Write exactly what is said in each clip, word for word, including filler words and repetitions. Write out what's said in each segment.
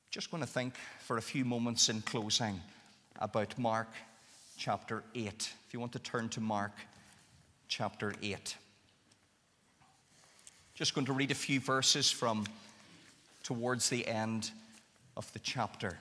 Just going to think for a few moments in closing about Mark chapter eight. If you want to turn to Mark chapter eight. Just going to read a few verses from towards the end of the chapter.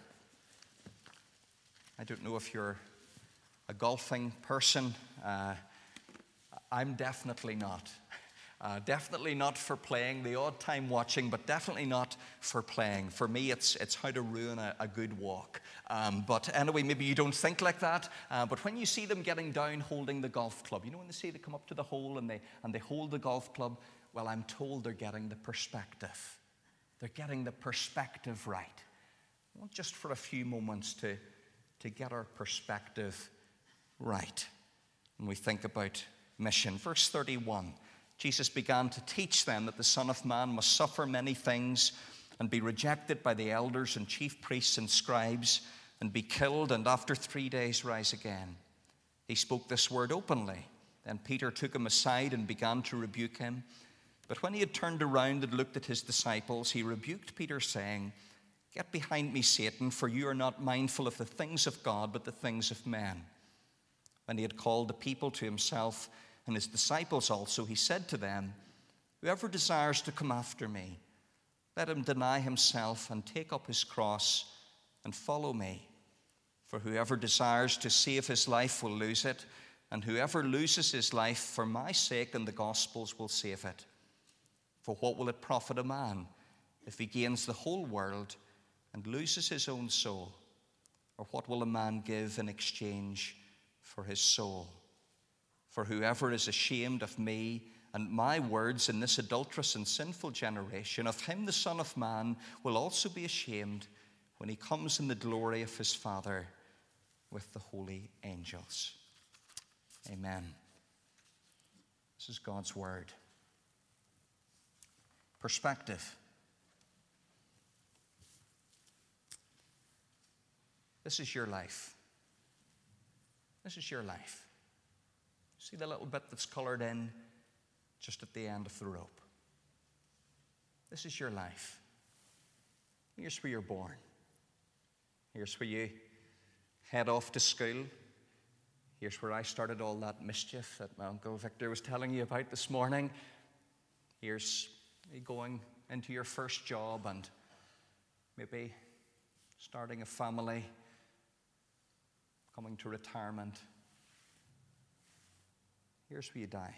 I don't know if you're a golfing person. Uh, I'm definitely not. Uh, definitely not for playing, the odd time watching, but definitely not for playing. For me, it's it's how to ruin a, a good walk. Um, but anyway, maybe you don't think like that. Uh, but when you see them getting down holding the golf club, you know when they say they come up to the hole and they and they hold the golf club, well, I'm told they're getting the perspective. They're getting the perspective right. I want just for a few moments to, to get our perspective right when we think about mission. Verse thirty-one. Jesus began to teach them that the Son of Man must suffer many things and be rejected by the elders and chief priests and scribes and be killed and after three days rise again. He spoke this word openly. Then Peter took him aside and began to rebuke him. But when he had turned around and looked at his disciples, he rebuked Peter, saying, "Get behind me, Satan, for you are not mindful of the things of God, but the things of men." When he had called the people to himself, and his disciples also, he said to them, "Whoever desires to come after me, let him deny himself and take up his cross and follow me. For whoever desires to save his life will lose it, and whoever loses his life for my sake and the gospel's will save it. For what will it profit a man if he gains the whole world and loses his own soul? Or what will a man give in exchange for his soul? For whoever is ashamed of me and my words in this adulterous and sinful generation, of him the Son of Man will also be ashamed when he comes in the glory of his Father with the holy angels." Amen. This is God's word. Perspective. This is your life. This is your life. See the little bit that's colored in just at the end of the rope? This is your life. Here's where you're born. Here's where you head off to school. Here's where I started all that mischief that my Uncle Victor was telling you about this morning. Here's you going into your first job and maybe starting a family, coming to retirement. Here's where you die.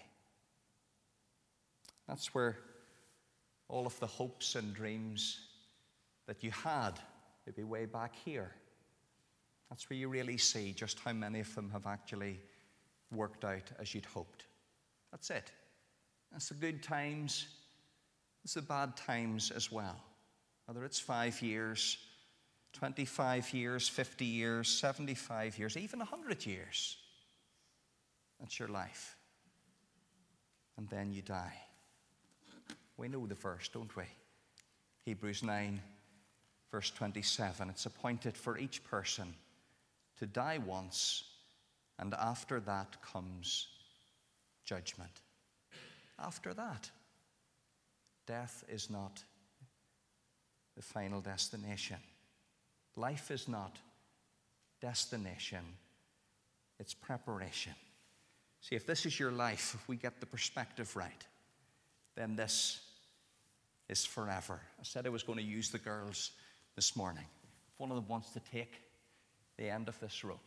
That's where all of the hopes and dreams that you had, maybe way back here, that's where you really see just how many of them have actually worked out as you'd hoped. That's it. That's the good times. It's the bad times as well. Whether it's five years, twenty-five years, fifty years, seventy-five years, even one hundred years. That's your life. And then you die. We know the verse, don't we? Hebrews nine, verse twenty-seven. It's appointed for each person to die once, and after that comes judgment. After that, death is not the final destination. Life is not destination, it's preparation. See, if this is your life, if we get the perspective right, then this is forever. I said I was going to use the girls this morning. If one of them wants to take the end of this rope,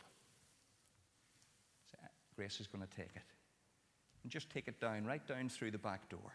Grace is going to take it. And just take it down, right down through the back door.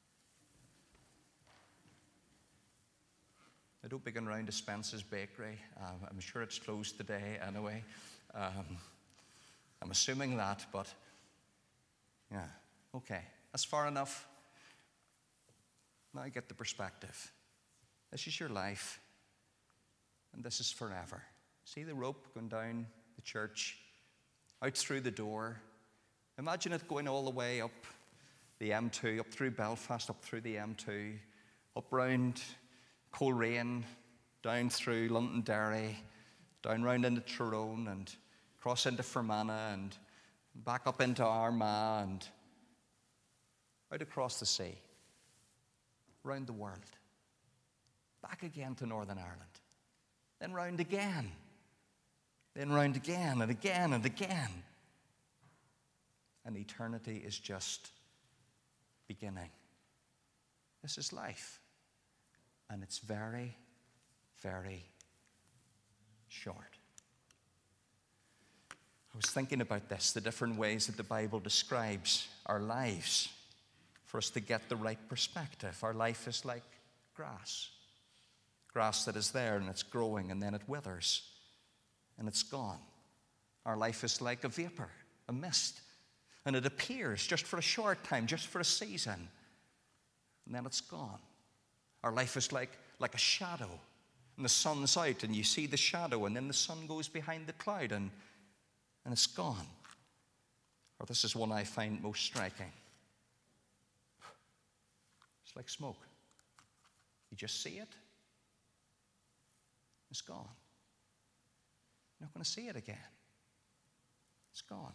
I don't be going round to Spence's Bakery. Um, I'm sure it's closed today anyway. Um, I'm assuming that, but yeah, okay. That's far enough. Now I get the perspective. This is your life, and this is forever. See the rope going down the church, out through the door. Imagine it going all the way up the M two, up through Belfast, up through the M two, up round Coleraine, down through Londonderry, down round into Tyrone, and cross into Fermanagh, and back up into Armagh, and out across the sea, round the world, back again to Northern Ireland. then round again, then round again and again and again. And eternity is just beginning. This is life. And it's very, very short. I was thinking about this, the different ways that the Bible describes our lives for us to get the right perspective. Our life is like grass. Grass that is there and it's growing and then it withers and it's gone. Our life is like a vapor, a mist, and it appears just for a short time, just for a season, and then it's gone. Our life is like, like a shadow, and the sun's out and you see the shadow and then the sun goes behind the cloud and, and it's gone. Or this is one I find most striking. It's like smoke. You just see it. It's gone. You're not going to see it again. It's gone.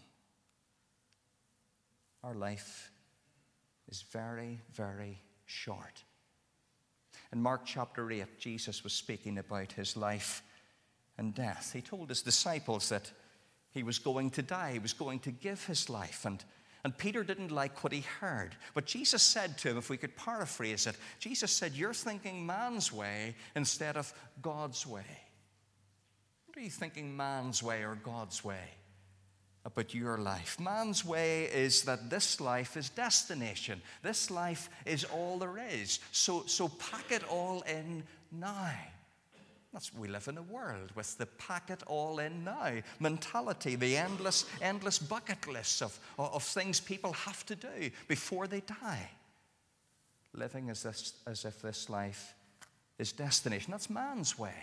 Our life is very, very short. In Mark chapter eight, Jesus was speaking about his life and death. He told his disciples that he was going to die. He was going to give his life. And, and Peter didn't like what he heard. But Jesus said to him, if we could paraphrase it, Jesus said, you're thinking man's way instead of God's way. What are you thinking, man's way or God's way about your life? Man's way is that this life is destination. This life is all there is. So, so pack it all in now. That's, we live in a world with the pack it all in now mentality, the endless, endless bucket lists of, of things people have to do before they die. Living as, this, as if this life is destination. That's man's way.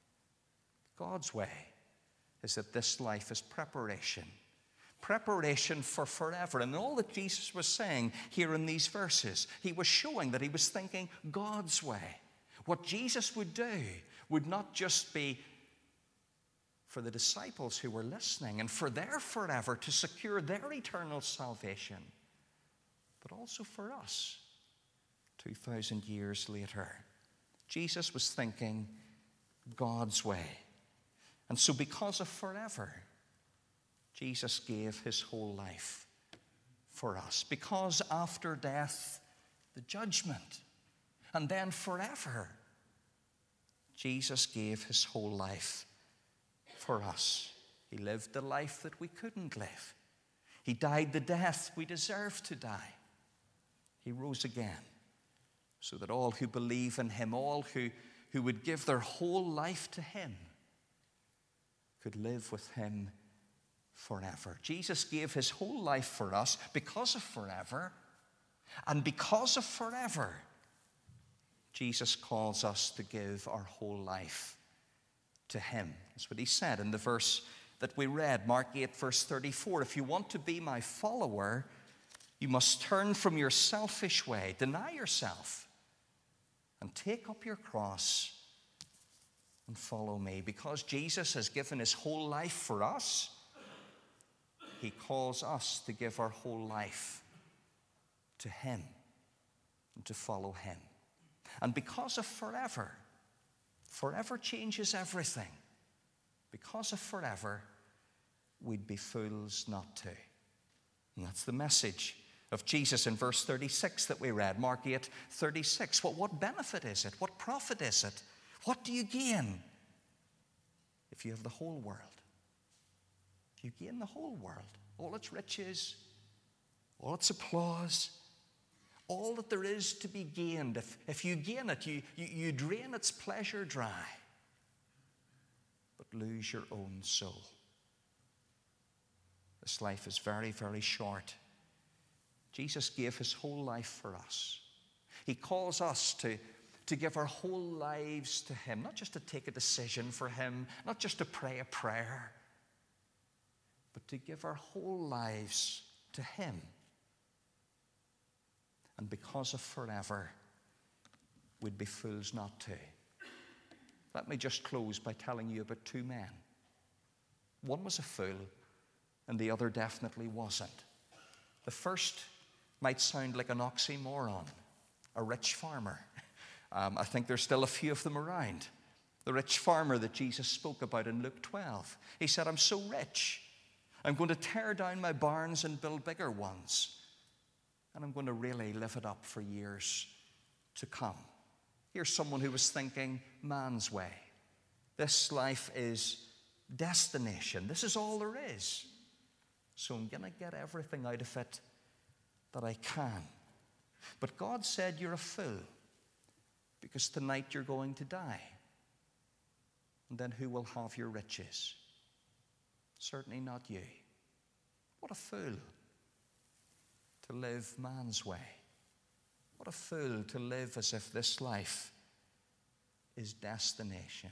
God's way is that this life is preparation. Preparation for forever. And all that Jesus was saying here in these verses, he was showing that he was thinking God's way. What Jesus would do would not just be for the disciples who were listening and for their forever to secure their eternal salvation, but also for us two thousand years later. Jesus was thinking God's way. And so because of forever, Jesus gave his whole life for us. Because after death, the judgment, and then forever, Jesus gave his whole life for us. He lived the life that we couldn't live. He died the death we deserved to die. He rose again so that all who believe in him, all who, who would give their whole life to him, could live with him forever. Jesus gave his whole life for us because of forever. And because of forever, Jesus calls us to give our whole life to him. That's what he said in the verse that we read, Mark eight, verse thirty-four. If you want to be my follower, you must turn from your selfish way, deny yourself, and take up your cross and follow me. Because Jesus has given his whole life for us, he calls us to give our whole life to him and to follow him. And because of forever, forever changes everything. Because of forever, we'd be fools not to. And that's the message of Jesus in verse thirty-six that we read, Mark eight, thirty-six. What, what benefit is it? What profit is it? What do you gain if you have the whole world? You gain the whole world, all its riches, all its applause, all that there is to be gained. If, if you gain it, you, you, you drain its pleasure dry, but lose your own soul. This life is very, very short. Jesus gave his whole life for us. He calls us to, to give our whole lives to him, not just to take a decision for him, not just to pray a prayer, but to give our whole lives to him. And because of forever, we'd be fools not to. Let me just close by telling you about two men. One was a fool, and the other definitely wasn't. The first might sound like an oxymoron, a rich farmer. Um, I think there's still a few of them around. The rich farmer that Jesus spoke about in Luke twelve. He said, I'm so rich, I'm going to tear down my barns and build bigger ones. And I'm going to really live it up for years to come. Here's someone who was thinking man's way. This life is destination. This is all there is. So I'm going to get everything out of it that I can. But God said, you're a fool, because tonight you're going to die. And then who will have your riches? Certainly not you. What a fool to live man's way. What a fool to live as if this life is destination.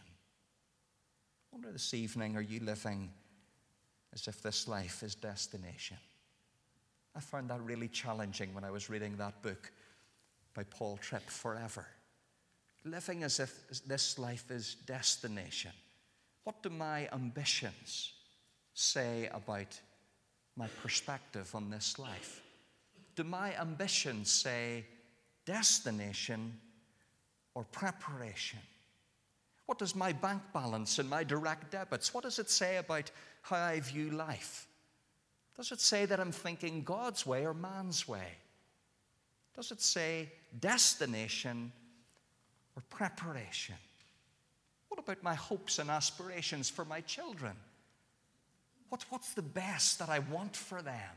I wonder this evening, are you living as if this life is destination? I found that really challenging when I was reading that book by Paul Tripp, Forever. Living as if this life is destination. What do my ambitions say about my perspective on this life? Do my ambitions say destination or preparation? What does my bank balance and my direct debits, what does it say about how I view life? Does it say that I'm thinking God's way or man's way? Does it say destination or preparation? What about my hopes and aspirations for my children? What, what's the best that I want for them?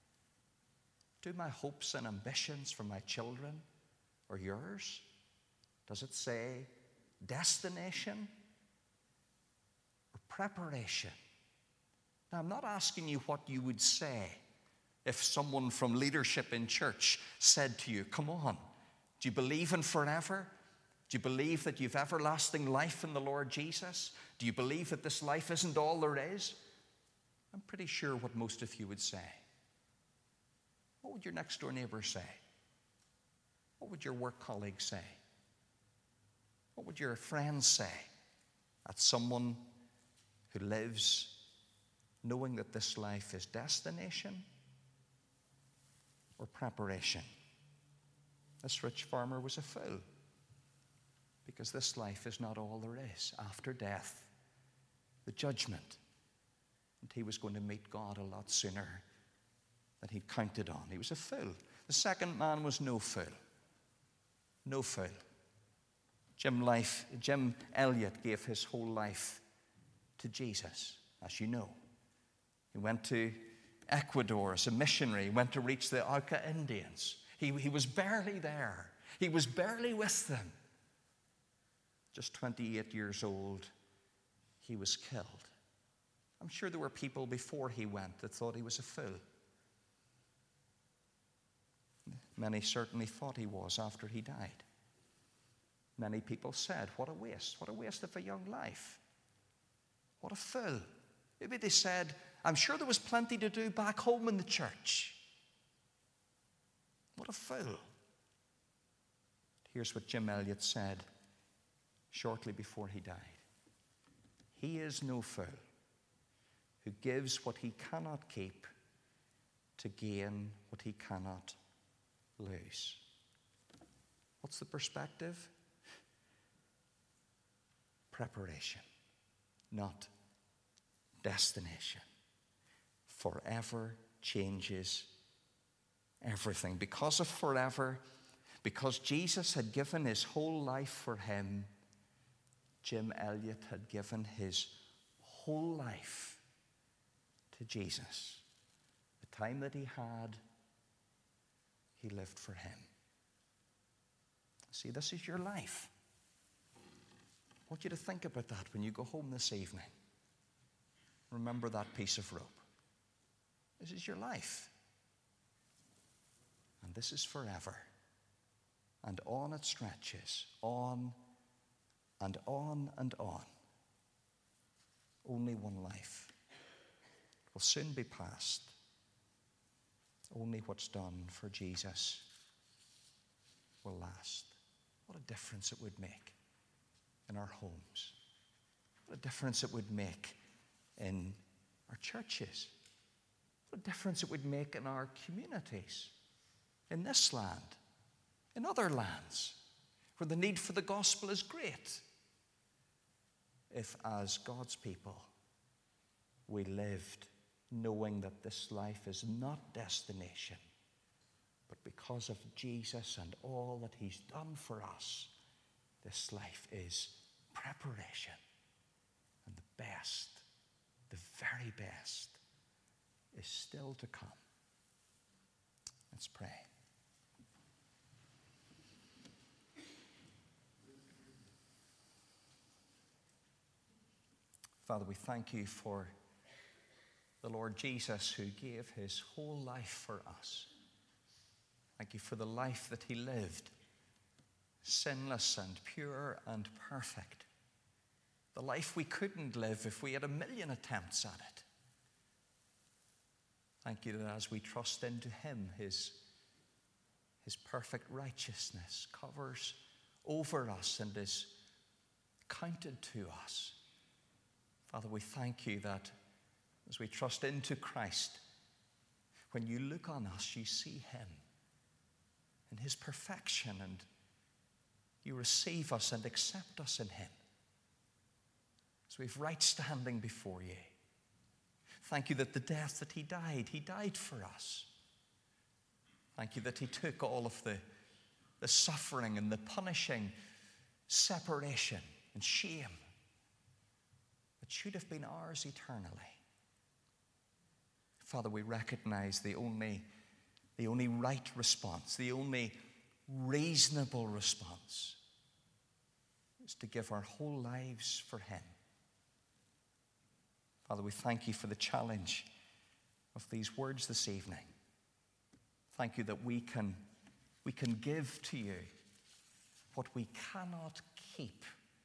Do my hopes and ambitions for my children or yours? Does it say destination or preparation? Now, I'm not asking you what you would say if someone from leadership in church said to you, come on, do you believe in forever? Do you believe that you've everlasting life in the Lord Jesus? Do you believe that this life isn't all there is? I'm pretty sure what most of you would say. What would your next door neighbor say? What would your work colleagues say? What would your friends say at someone who lives knowing that this life is destination or preparation? This rich farmer was a fool, because this life is not all there is. After death, the judgment, and he was going to meet God a lot sooner than he counted on. He was a fool. The second man was no fool. No fool. Jim, life, Jim Elliot gave his whole life to Jesus, as you know. He went to Ecuador as a missionary. He went to reach the Auca Indians. He, he was barely there. He was barely with them. Just twenty-eight years old, he was killed. I'm sure there were people before he went that thought he was a fool. Many certainly thought he was after he died. Many people said, what a waste. What a waste of a young life. What a fool. Maybe they said, I'm sure there was plenty to do back home in the church. What a fool. Here's what Jim Elliot said shortly before he died. He is no fool who gives what he cannot keep to gain what he cannot lose. What's the perspective? Preparation, not destination. Forever changes everything. Because of forever, because Jesus had given his whole life for him, Jim Elliot had given his whole life to Jesus. The time that he had, he lived for him. See, this is your life. I want you to think about that when you go home this evening. Remember that piece of rope. This is your life. And this is forever. And on it stretches, on and on and on. Only one life. It will soon be past. Only what's done for Jesus will last. What a difference it would make in our homes. What a difference it would make in our churches. What a difference it would make in our communities, in this land, in other lands, where the need for the gospel is great. if, as God's people, we lived knowing that this life is not destination, but because of Jesus and all that he's done for us, this life is preparation. And the best, the very best, is still to come. Let's pray. Father, we thank you for the Lord Jesus who gave his whole life for us. Thank you for the life that he lived, sinless and pure and perfect. The life we couldn't live if we had a million attempts at it. Thank you that as we trust into him, his, his perfect righteousness covers over us and is counted to us. Father, we thank you that as we trust into Christ, when you look on us, you see him in his perfection, and you receive us and accept us in him. So we have right standing before you. Thank you that the death that he died, he died for us. Thank you that he took all of the, the suffering and the punishing separation and shame that should have been ours eternally. Father, we recognize the only, the only right response, the only reasonable response is to give our whole lives for him. Father, we thank you for the challenge of these words this evening. Thank you that we can, we can give to you what we cannot keep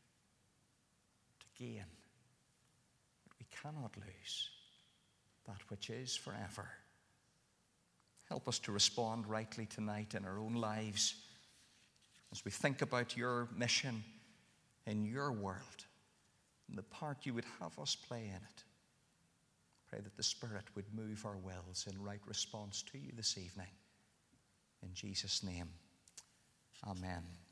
to gain, but we cannot lose that which is forever. Help us to respond rightly tonight in our own lives as we think about your mission in your world and the part you would have us play in it. Pray that the Spirit would move our wills in right response to you this evening. In Jesus' name, amen.